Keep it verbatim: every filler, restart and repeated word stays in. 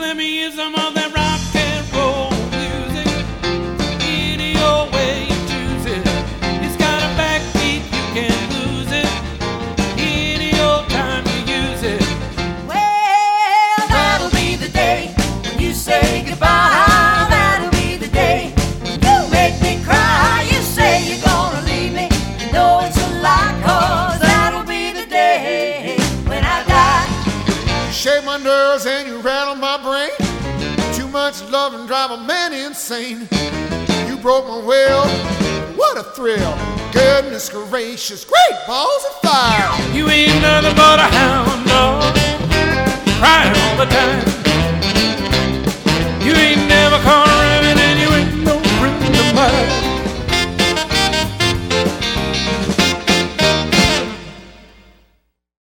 let me hear some of that rock and roll music. Any old way you choose it. It's got a backbeat, you can't lose it. Any old time you use it. Well, that'll be the day when you say goodbye. That'll be the day when you make me cry. You say you're gonna leave me. You know it's a lie, 'cause that'll be the day when I die. You shake my nerves and you rattle my brain. Too much love and drive a man insane. You broke my will, what a thrill. Goodness gracious, great balls of fire. You ain't nothing but a hound